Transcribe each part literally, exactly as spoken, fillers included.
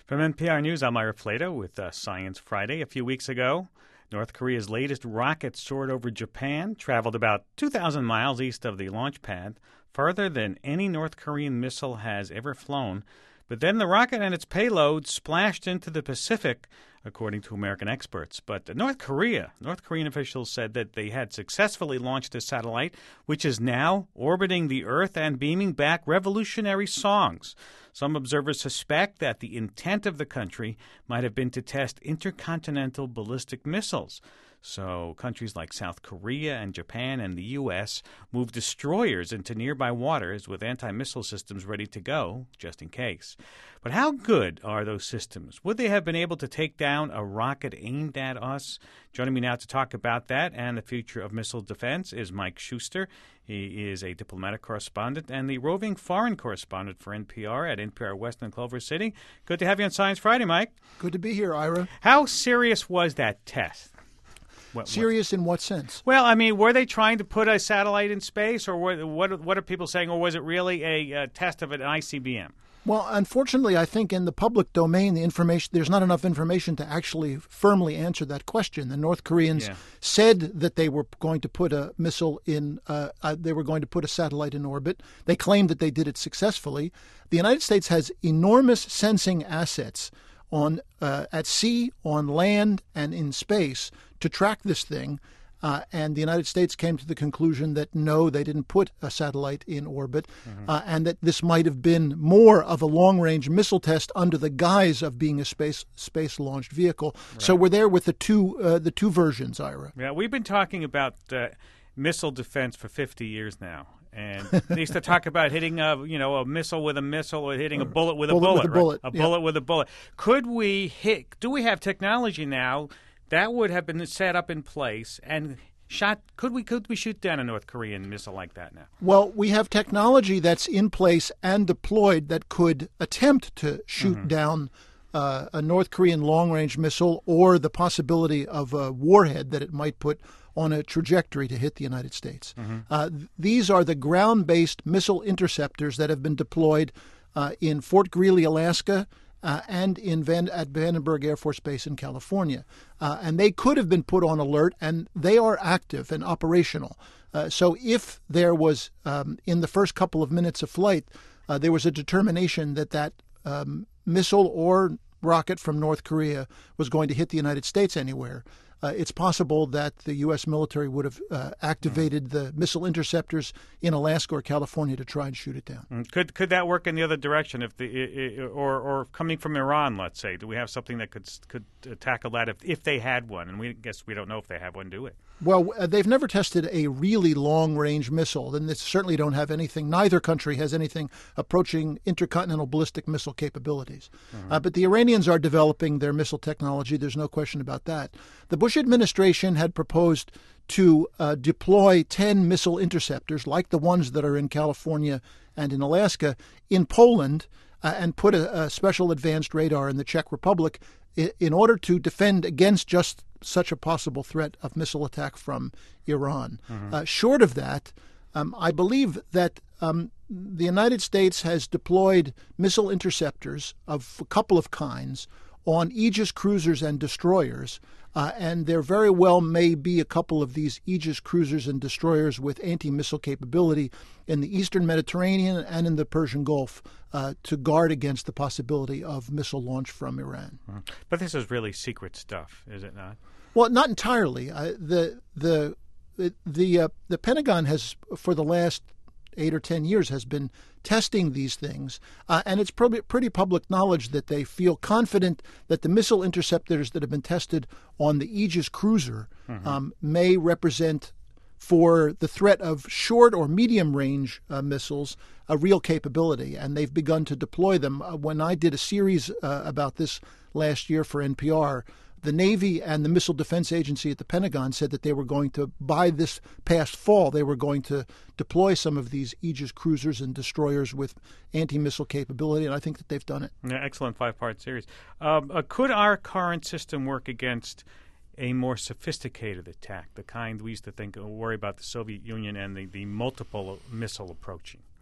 From N P R News, I'm Ira Flato with uh, Science Friday. A few weeks ago, North Korea's latest rocket soared over Japan, traveled about two thousand miles east of the launch pad, farther than any North Korean missile has ever flown. But then the rocket and its payload splashed into the Pacific, according to American experts. But North Korea, North Korean officials said that they had successfully launched a satellite, which is now orbiting the Earth and beaming back revolutionary songs. Some observers suspect that the intent of the country might have been to test intercontinental ballistic missiles. So countries like South Korea and Japan and the U S move destroyers into nearby waters with anti-missile systems ready to go, just in case. But how good are those systems? Would they have been able to take down a rocket aimed at us? Joining me now to talk about that and the future of missile defense is Mike Schuster. He is a diplomatic correspondent and the roving foreign correspondent for N P R at N P R West in Culver City. Good to have you on Science Friday, Mike. Good to be here, Ira. How serious was that test? What, Serious what? In what sense? Well, I mean, were they trying to put a satellite in space, or were, what? What are people saying, or was it really a, a test of an I C B M? Well, unfortunately, I think in the public domain, the information there's not enough information to actually firmly answer that question. The North Koreans yeah. said that they were going to put a missile in, uh, uh, they were going to put a satellite in orbit. They claimed that they did it successfully. The United States has enormous sensing assets on uh, at sea, on land, and in space to track this thing. Uh, and the United States came to the conclusion that no, they didn't put a satellite in orbit, mm-hmm. uh, and that this might have been more of a long-range missile test under the guise of being a space space-launched vehicle. Right. So we're there with the two uh, the two versions, Ira. Yeah, we've been talking about uh, missile defense for fifty years now. And they used to talk about hitting a, you know, a missile with a missile or hitting a bullet with a bullet. bullet, with a, right? bullet. a yeah. bullet with a bullet. Could we hit, do we have technology now that would have been set up in place and shot, could we could we shoot down a North Korean missile like that now? Well, we have technology that's in place and deployed that could attempt to shoot mm-hmm. down uh, a North Korean long-range missile or the possibility of a warhead that it might put on a trajectory to hit the United States. Mm-hmm. Uh, th- these are the ground-based missile interceptors that have been deployed uh, in Fort Greely, Alaska, uh, and in Van- at Vandenberg Air Force Base in California. Uh, and they could have been put on alert, and they are active and operational. Uh, so if there was, um, in the first couple of minutes of flight, uh, there was a determination that that um, missile or rocket from North Korea was going to hit the United States anywhere, Uh, it's possible that the U S military would have uh, activated the missile interceptors in Alaska or California to try and shoot it down. Could could that work in the other direction, if the or or coming from Iran? Let's say, do we have something that could could tackle that if if they had one? And we guess we don't know if they have one, do we? Well, uh, they've never tested a really long-range missile, and they certainly don't have anything. Neither country has anything approaching intercontinental ballistic missile capabilities. Mm-hmm. Uh, but the Iranians are developing their missile technology. There's no question about that. The Bush administration had proposed to uh, deploy ten missile interceptors, like the ones that are in California and in Alaska, in Poland, uh, and put a, a special advanced radar in the Czech Republic in, in order to defend against just such a possible threat of missile attack from Iran. Mm-hmm. Uh, short of that, um, I believe that um, the United States has deployed missile interceptors of a couple of kinds on Aegis cruisers and destroyers, uh, and there very well may be a couple of these Aegis cruisers and destroyers with anti-missile capability in the eastern Mediterranean and in the Persian Gulf uh, to guard against the possibility of missile launch from Iran. Mm-hmm. But this is really secret stuff, is it not? Well, not entirely. Uh, the the the uh, the Pentagon has, for the last eight or ten years, has been testing these things, uh, and it's probably pretty public knowledge that they feel confident that the missile interceptors that have been tested on the Aegis cruiser mm-hmm. um, may represent, for the threat of short or medium range uh, missiles, a real capability, and they've begun to deploy them. Uh, when I did a series uh, about this last year for N P R, the Navy and the Missile Defense Agency at the Pentagon said that they were going to, by this past fall, they were going to deploy some of these Aegis cruisers and destroyers with anti-missile capability, and I think that they've done it. Yeah, excellent five-part series. Um, uh, could our current system work against a more sophisticated attack, the kind we used to think, uh, worry about the Soviet Union and the, the multiple missile approaching?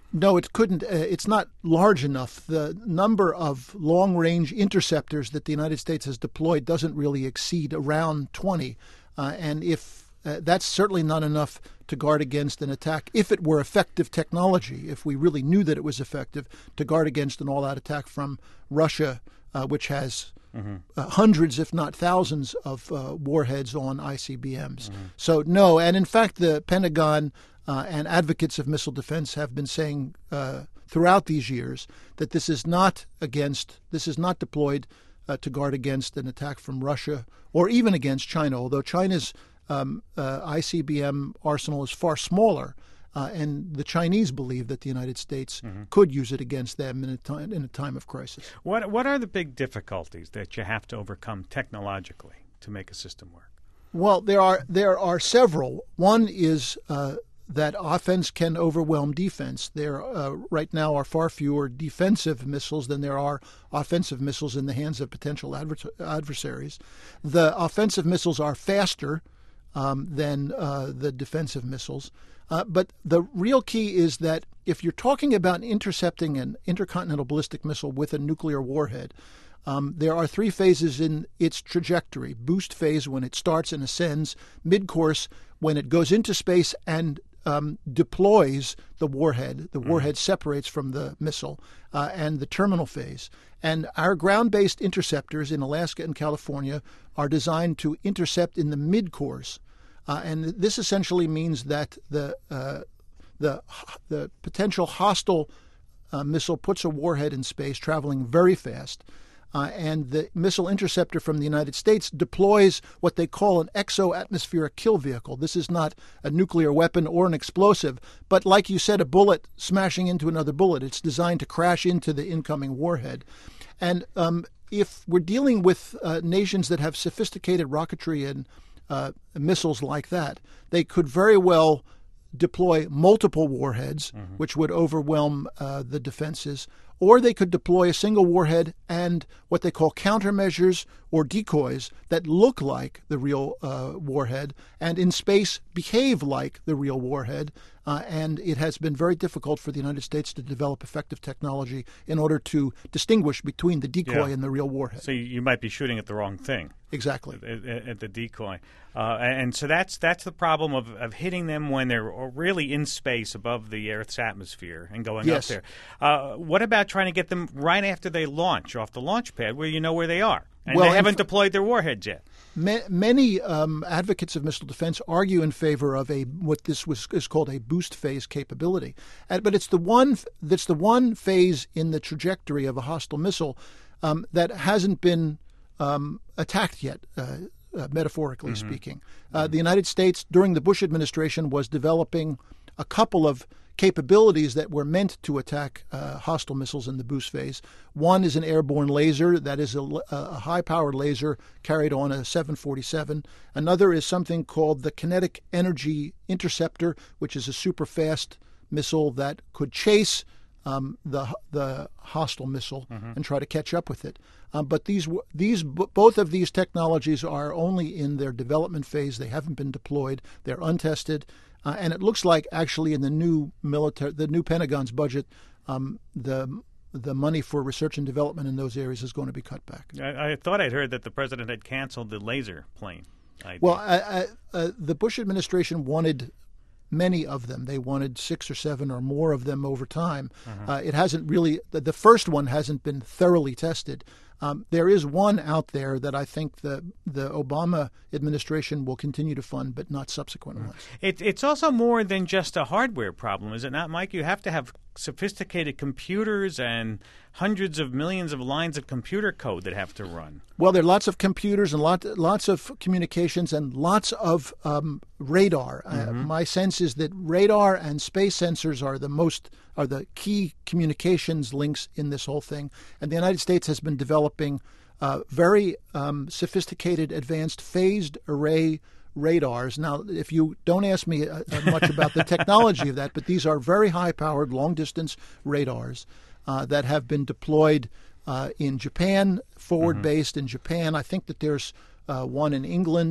No, it couldn't. Uh, it's not large enough. The number of long-range interceptors that the United States has deployed doesn't really exceed around twenty. Uh, and if uh, that's certainly not enough to guard against an attack, if it were effective technology, if we really knew that it was effective, to guard against an all-out attack from Russia, uh, which has mm-hmm. uh, hundreds, if not thousands, of uh, warheads on I C B Ms. Mm-hmm. So, no. And in fact, the Pentagon Uh, and advocates of missile defense have been saying uh, throughout these years that this is not against, this is not deployed uh, to guard against an attack from Russia or even against China, although China's um, uh, I C B M arsenal is far smaller. Uh, and the Chinese believe that the United States mm-hmm. could use it against them in a time in a time of crisis. What what are the big difficulties that you have to overcome technologically to make a system work? Well, there are there are several. One is uh, that offense can overwhelm defense. There uh, right now are far fewer defensive missiles than there are offensive missiles in the hands of potential adver- adversaries. The offensive missiles are faster um, than uh, the defensive missiles. Uh, but the real key is that if you're talking about intercepting an intercontinental ballistic missile with a nuclear warhead, Um, there are three phases in its trajectory. Boost phase, when it starts and ascends. Mid-course, when it goes into space and um, deploys the warhead. The warhead mm. separates from the missile. Uh, and the terminal phase. And our ground-based interceptors in Alaska and California are designed to intercept in the mid-course. Uh, and this essentially means that the uh, the the potential hostile uh, missile puts a warhead in space, traveling very fast. Uh, and the missile interceptor from the United States deploys what they call an exo-atmospheric kill vehicle. This is not a nuclear weapon or an explosive, but like you said, a bullet smashing into another bullet. It's designed to crash into the incoming warhead. And um, if we're dealing with uh, nations that have sophisticated rocketry and uh, missiles like that, they could very well deploy multiple warheads, mm-hmm. which would overwhelm uh, the defenses, or they could deploy a single warhead and what they call countermeasures or decoys that look like the real uh, warhead and in space behave like the real warhead. Uh, and it has been very difficult for the United States to develop effective technology in order to distinguish between the decoy yeah. and the real warhead. So you might be shooting at the wrong thing. Exactly. At, at, at the decoy. Uh, and so that's that's the problem of, of hitting them when they're really in space above the Earth's atmosphere and going yes. up there. Uh, what about trying to get them right after they launch off the launch pad where you know where they are? And well, they haven't f- deployed their warheads yet. Ma- many um, advocates of missile defense argue in favor of a what this was is called a boost phase capability, and, but it's the one that's the one phase in the trajectory of a hostile missile um, that hasn't been um, attacked yet. Uh, uh, metaphorically mm-hmm. speaking, uh, mm-hmm. the United States during the Bush administration was developing a couple of capabilities that were meant to attack uh, hostile missiles in the boost phase. One is an airborne laser, that is a, a high-powered laser carried on a seven forty-seven. Another is something called the Kinetic Energy Interceptor, which is a super-fast missile that could chase um, the the hostile missile mm-hmm. and try to catch up with it. Um, but these these both of these technologies are only in their development phase. They haven't been deployed. They're untested. Uh, and it looks like actually in the new military, the new Pentagon's budget, um, the the money for research and development in those areas is going to be cut back. I, I thought I'd heard that the president had canceled the laser plane idea. Well, I, I, uh, the Bush administration wanted many of them. They wanted six or seven or more of them over time. Uh-huh. Uh, it hasn't really, the, the first one hasn't been thoroughly tested. Um, there is one out there that I think the the Obama administration will continue to fund, but not subsequent ones. It, it's also more than just a hardware problem, is it not, Mike? You have to have sophisticated computers and hundreds of millions of lines of computer code that have to run. Well, there are lots of computers and lot, lots of communications and lots of um, radar. Mm-hmm. Uh, my sense is that radar and space sensors are the most are the key communications links in this whole thing. And the United States has been developing uh, very um, sophisticated, advanced phased array radars. Now, if you don't ask me uh, much about the technology of that, but these are very high-powered, long-distance radars uh, that have been deployed uh, in Japan, forward-based mm-hmm. in Japan. I think that there's uh, one in England.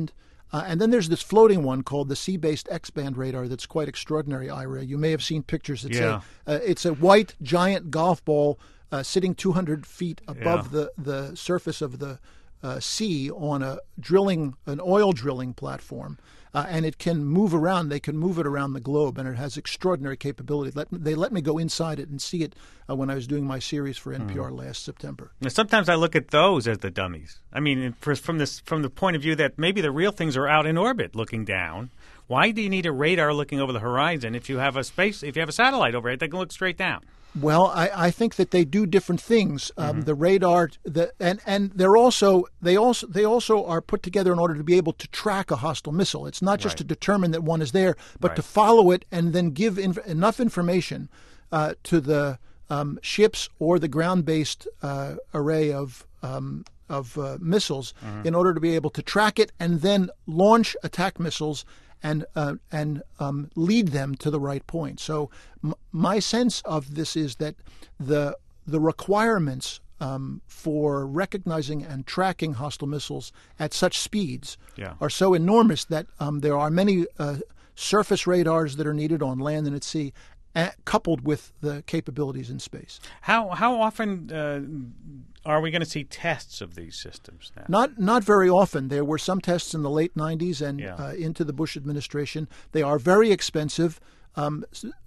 Uh, and then there's this floating one called the sea-based X-band radar that's quite extraordinary, Ira. You may have seen pictures. It's, yeah. a, uh, it's a white giant golf ball uh, sitting two hundred feet above yeah. the, the surface of the uh, sea on a drilling, an oil drilling platform. Uh, and it can move around. They can move it around the globe, and it has extraordinary capability. Let me, they let me go inside it and see it uh, when I was doing my series for N P R mm. last September. Now, sometimes I look at those as the dummies. I mean, for, from this from the point of view that maybe the real things are out in orbit looking down. Why do you need a radar looking over the horizon if you have a space if you have a satellite overhead that can look straight down? Well, I, I think that they do different things. Um, mm-hmm. The radar, the, and and they're also they also they also are put together in order to be able to track a hostile missile. It's not just right. to determine that one is there, but right. to follow it and then give inf- enough information uh, to the um, ships or the ground-based uh, array of um, of uh, missiles mm-hmm. in order to be able to track it and then launch attack missiles and uh, and um, lead them to the right point. So m- my sense of this is that the the requirements um, for recognizing and tracking hostile missiles at such speeds yeah. are so enormous that um, there are many uh, surface radars that are needed on land and at sea, uh, coupled with the capabilities in space. How how often uh, are we going to see tests of these systems now? Not not very often. There were some tests in the late nineties and yeah. uh, into the Bush administration. They are very expensive. Um,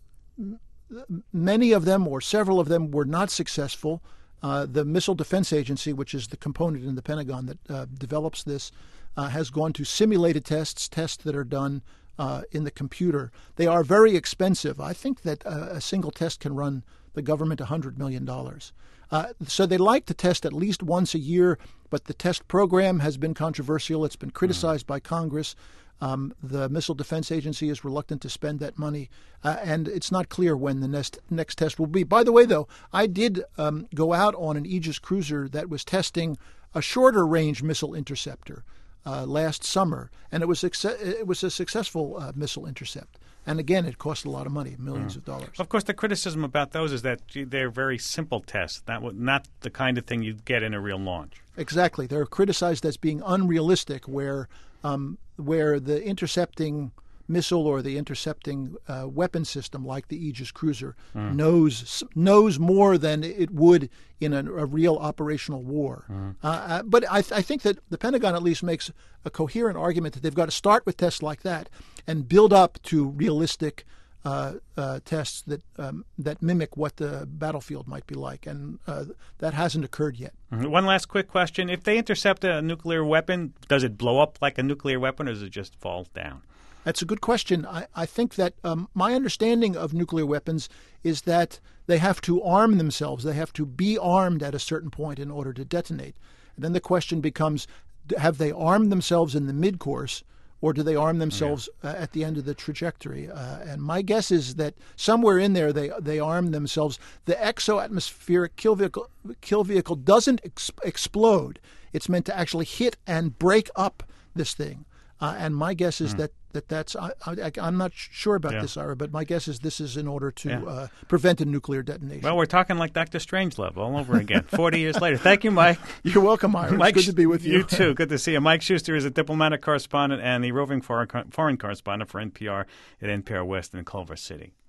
many of them, or several of them, were not successful. Uh, the Missile Defense Agency, which is the component in the Pentagon that uh, develops this, uh, has gone to simulated tests, tests that are done uh, in the computer. They are very expensive. I think that uh, a single test can run the government one hundred million dollars. Uh, so they like to test at least once a year, but the test program has been controversial. It's been criticized mm. by Congress. Um, the Missile Defense Agency is reluctant to spend that money, uh, and it's not clear when the next next test will be. By the way, though, I did um, go out on an Aegis cruiser that was testing a shorter range missile interceptor uh, last summer, and it was success- it was a successful uh, missile intercept. And again, it cost a lot of money, millions mm. of dollars. Of course, the criticism about those is that they're very simple tests, not, not the kind of thing you'd get in a real launch. Exactly. They're criticized as being unrealistic, where um, where the intercepting missile or the intercepting uh, weapon system, like the Aegis cruiser, mm. knows knows more than it would in a, a real operational war. Mm. Uh, but I, th- I think that the Pentagon at least makes a coherent argument that they've got to start with tests like that and build up to realistic uh, uh, tests that um, that mimic what the battlefield might be like, and uh, that hasn't occurred yet. Mm-hmm. One last quick question: if they intercept a nuclear weapon, does it blow up like a nuclear weapon, or does it just fall down? That's a good question. I, I think that um, my understanding of nuclear weapons is that they have to arm themselves. They have to be armed at a certain point in order to detonate. And then the question becomes, have they armed themselves in the mid-course, or do they arm themselves yeah. uh, at the end of the trajectory? Uh, and my guess is that somewhere in there they they arm themselves. The exo-atmospheric kill vehicle, kill vehicle doesn't ex- explode. It's meant to actually hit and break up this thing. Uh, and my guess is mm. that, that that's I, I, I'm not sure about yeah. this, Ira, but my guess is this is in order to yeah. uh, prevent a nuclear detonation. Well, we're talking like Doctor Strangelove all over again, forty years later. Thank you, Mike. You're welcome, Ira. Mike, it's good to be with you. You too. Good to see you. Mike Schuster is a diplomatic correspondent and the roving foreign, foreign correspondent for N P R at N P R West in Culver City.